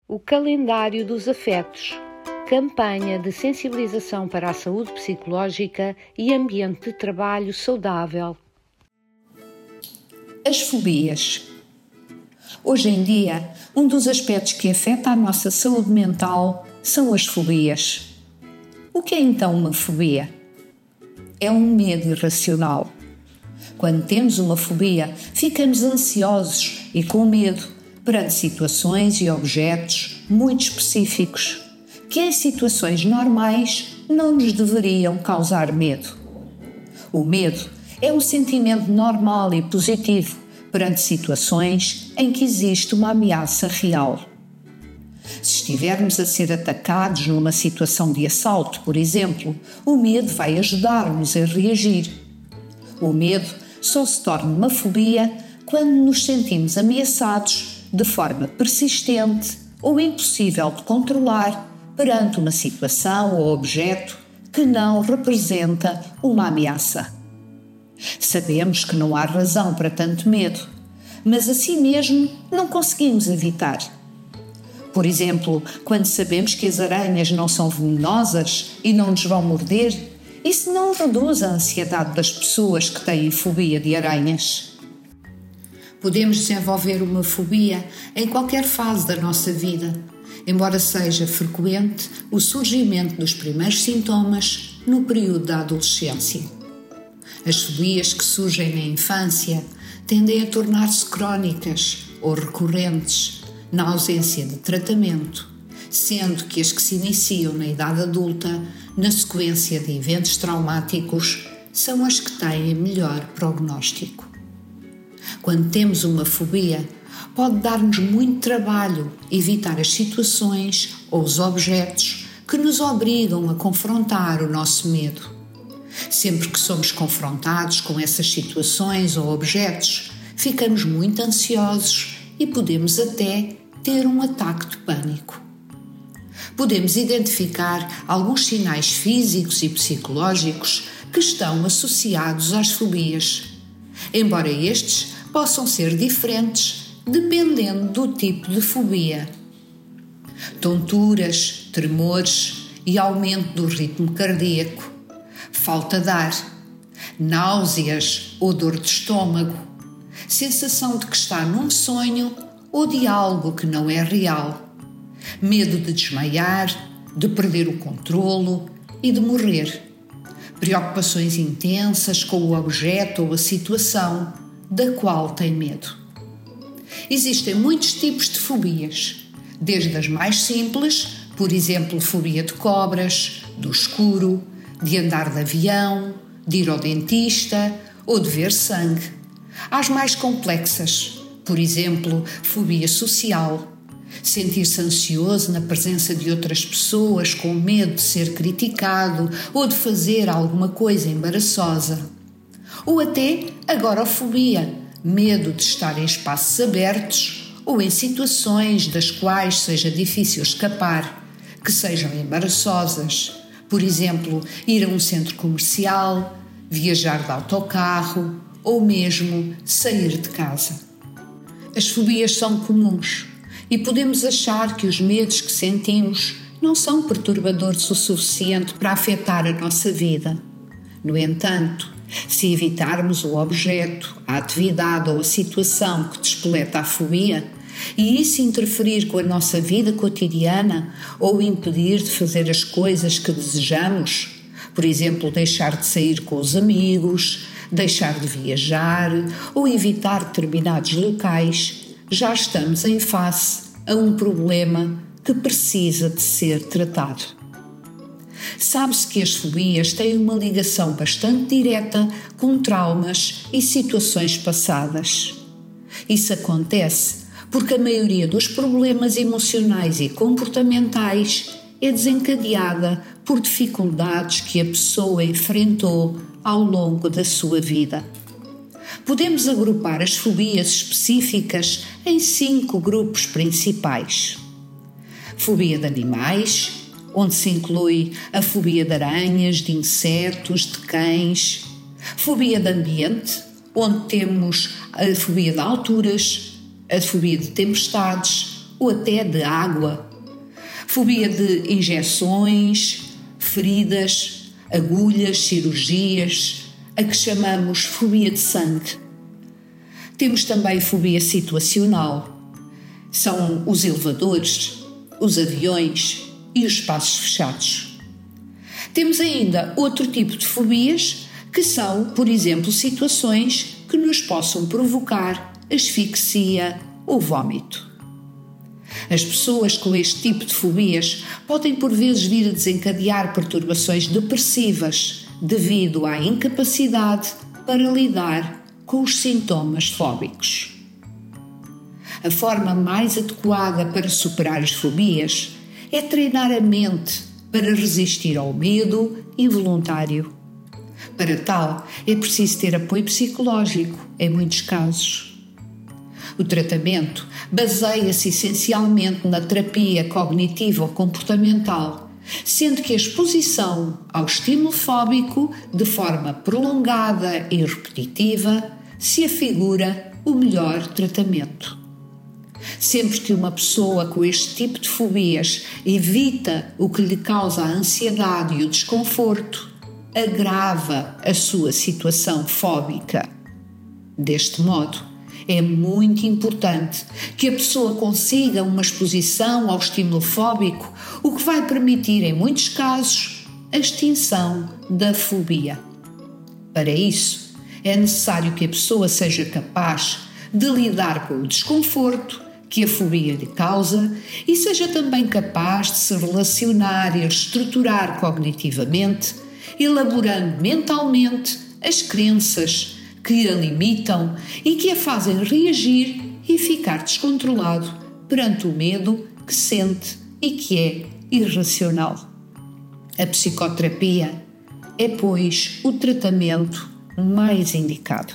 O calendário dos afetos, campanha de sensibilização para a saúde psicológica e ambiente de trabalho saudável. As fobias. Hoje em dia, um dos aspectos que afeta a nossa saúde mental são as fobias. O que é então uma fobia? É um medo irracional. Quando temos uma fobia, ficamos ansiosos e com medo perante situações e objetos muito específicos, que em situações normais não nos deveriam causar medo. O medo é um sentimento normal e positivo perante situações em que existe uma ameaça real. Se estivermos a ser atacados numa situação de assalto, por exemplo, o medo vai ajudar-nos a reagir. O medo só se torna uma fobia quando nos sentimos ameaçados de forma persistente ou impossível de controlar perante uma situação ou objeto que não representa uma ameaça. Sabemos que não há razão para tanto medo, mas assim mesmo não conseguimos evitar. Por exemplo, quando sabemos que as aranhas não são venenosas e não nos vão morder, isso não reduz a ansiedade das pessoas que têm fobia de aranhas. Podemos desenvolver uma fobia em qualquer fase da nossa vida, embora seja frequente o surgimento dos primeiros sintomas no período da adolescência. As fobias que surgem na infância tendem a tornar-se crónicas ou recorrentes na ausência de tratamento, sendo que as que se iniciam na idade adulta, na sequência de eventos traumáticos, são as que têm melhor prognóstico. Quando temos uma fobia, pode dar-nos muito trabalho evitar as situações ou os objetos que nos obrigam a confrontar o nosso medo. Sempre que somos confrontados com essas situações ou objetos, ficamos muito ansiosos e podemos até ter um ataque de pânico. Podemos identificar alguns sinais físicos e psicológicos que estão associados às fobias, embora estes possam ser diferentes dependendo do tipo de fobia. Tonturas, tremores e aumento do ritmo cardíaco, falta de ar, náuseas ou dor de estômago, sensação de que está num sonho ou de algo que não é real, medo de desmaiar, de perder o controlo e de morrer, preocupações intensas com o objeto ou a situação da qual tem medo. Existem muitos tipos de fobias, desde as mais simples, por exemplo, fobia de cobras, do escuro, de andar de avião, de ir ao dentista ou de ver sangue, às mais complexas, por exemplo, fobia social, sentir-se ansioso na presença de outras pessoas com medo de ser criticado ou de fazer alguma coisa embaraçosa. Ou até agorafobia, medo de estar em espaços abertos ou em situações das quais seja difícil escapar, que sejam embaraçosas. Por exemplo, ir a um centro comercial, viajar de autocarro ou mesmo sair de casa. As fobias são comuns e podemos achar que os medos que sentimos não são perturbadores o suficiente para afetar a nossa vida. No entanto, se evitarmos o objeto, a atividade ou a situação que despoleta a fobia, e isso interferir com a nossa vida cotidiana ou impedir de fazer as coisas que desejamos, por exemplo, deixar de sair com os amigos, deixar de viajar ou evitar determinados locais, já estamos em face a um problema que precisa de ser tratado. Sabe-se que as fobias têm uma ligação bastante direta com traumas e situações passadas. Isso acontece porque a maioria dos problemas emocionais e comportamentais é desencadeada por dificuldades que a pessoa enfrentou ao longo da sua vida. Podemos agrupar as fobias específicas em 5 grupos principais. Fobia de animais, onde se inclui a fobia de aranhas, de insetos, de cães. Fobia de ambiente, onde temos a fobia de alturas, a fobia de tempestades ou até de água. Fobia de injeções, feridas, agulhas, cirurgias, a que chamamos fobia de sangue. Temos também fobia situacional. São os elevadores, os aviões e os espaços fechados. Temos ainda outro tipo de fobias, que são, por exemplo, situações que nos possam provocar asfixia ou vômito. As pessoas com este tipo de fobias podem por vezes vir a desencadear perturbações depressivas devido à incapacidade para lidar com os sintomas fóbicos. A forma mais adequada para superar as fobias é treinar a mente para resistir ao medo involuntário. Para tal, é preciso ter apoio psicológico em muitos casos. O tratamento baseia-se essencialmente na terapia cognitivo-comportamental, sendo que a exposição ao estímulo fóbico de forma prolongada e repetitiva se afigura o melhor tratamento. Sempre que uma pessoa com este tipo de fobias evita o que lhe causa a ansiedade e o desconforto, agrava a sua situação fóbica. Deste modo, é muito importante que a pessoa consiga uma exposição ao estímulo fóbico, o que vai permitir, em muitos casos, a extinção da fobia. Para isso, é necessário que a pessoa seja capaz de lidar com o desconforto que a fobia lhe causa e seja também capaz de se relacionar e reestruturar cognitivamente, elaborando mentalmente as crenças que a limitam e que a fazem reagir e ficar descontrolado perante o medo que sente e que é irracional. A psicoterapia é, pois, o tratamento mais indicado.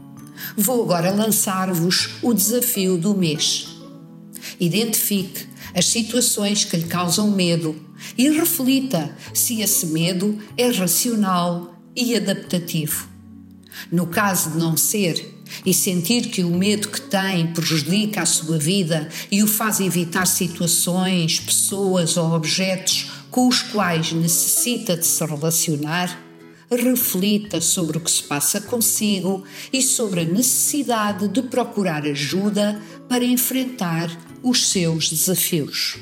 Vou agora lançar-vos o desafio do mês. Identifique as situações que lhe causam medo e reflita se esse medo é racional e adaptativo. No caso de não ser e sentir que o medo que tem prejudica a sua vida e o faz evitar situações, pessoas ou objetos com os quais necessita de se relacionar, reflita sobre o que se passa consigo e sobre a necessidade de procurar ajuda para enfrentar os seus desafios.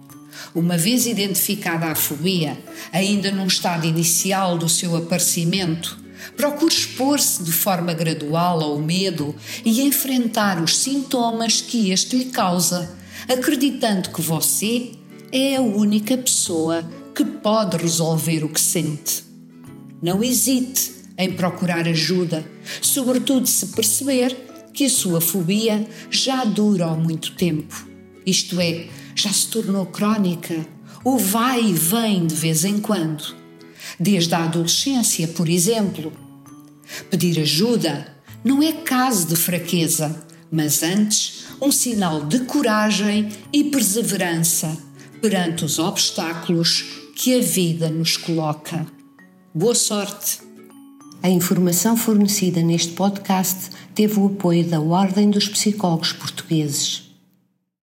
Uma vez identificada a fobia, ainda num estado inicial do seu aparecimento, procure expor-se de forma gradual ao medo e enfrentar os sintomas que este lhe causa, acreditando que você é a única pessoa que pode resolver o que sente. Não hesite em procurar ajuda, sobretudo se perceber que a sua fobia já dura há muito tempo. Isto é, já se tornou crónica ou vai e vem de vez em quando. Desde a adolescência, por exemplo. Pedir ajuda não é caso de fraqueza, mas antes um sinal de coragem e perseverança perante os obstáculos que a vida nos coloca. Boa sorte! A informação fornecida neste podcast teve o apoio da Ordem dos Psicólogos Portugueses.